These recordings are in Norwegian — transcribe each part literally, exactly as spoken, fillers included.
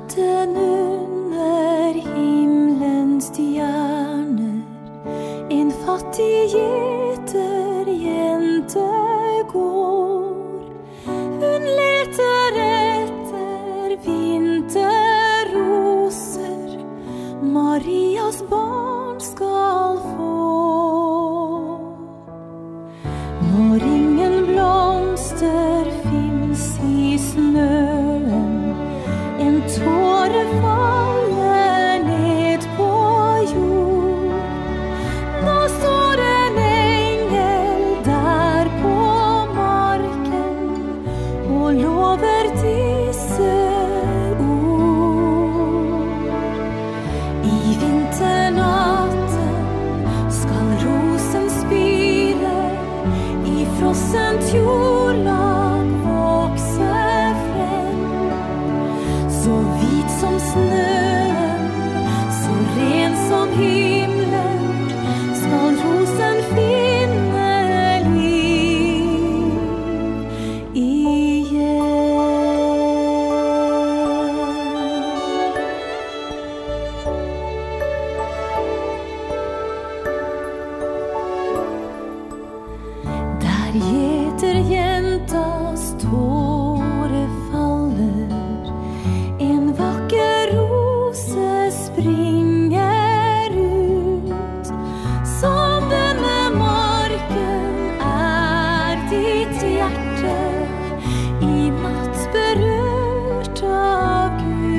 Natten under himmelens stjerner, en fattig gjeterjente går. Hun leter etter vinterroser, Marias barn skal få. Når ingen blomster finnes i snøen, en tåre faller ned på jord. Nå står en engel der på marken og lover disse ord. I vinternatten skal rosen spire, i frossent jordlag vokse frem. Så hvit som snøen, så ren som himmelen, skal rosen finne liv igjen. Der gjeterjentas tåre faller, en vakker rose springer ut. Som denne marken er ditt hjerte, i natt berørt av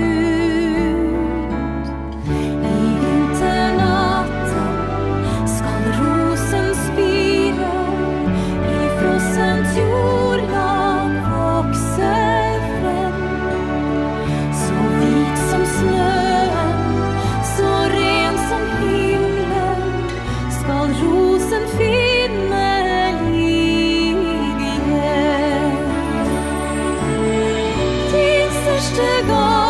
Gud. I vinternatten skal rosen spire, i frossent jordlag vokse frem. Så hvit som snøen, så ren som himmelen, skal rosen finne liv igjen. Din største gang